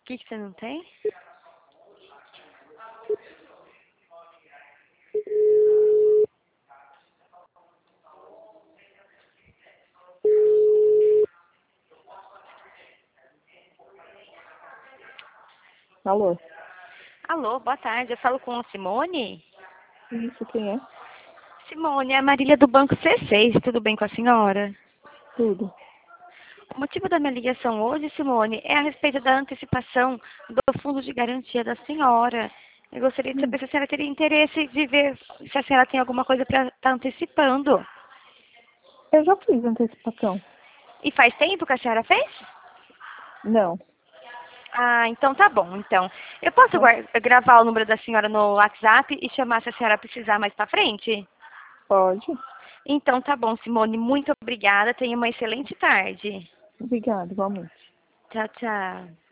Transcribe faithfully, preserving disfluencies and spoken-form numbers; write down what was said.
que, que você não tem? Alô? Alô, boa tarde. Eu falo com a Simone? Isso, quem é? Simone, é a Marília do Banco C seis. Tudo bem com a senhora? Tudo. O motivo da minha ligação hoje, Simone, é a respeito da antecipação do fundo de garantia da senhora. Eu gostaria de Hum, saber se a senhora teria interesse de ver se a senhora tem alguma coisa para estar antecipando. eu já fiz antecipação. E faz tempo que a senhora fez? Não. Ah, então tá bom. Então, eu posso Hã? guar- gravar o número da senhora no WhatsApp e chamar se a senhora precisar mais para frente? Pode. Então tá bom, Simone. Muito obrigada. Tenha uma excelente tarde. Obrigada, igualmente. Tchau, tchau.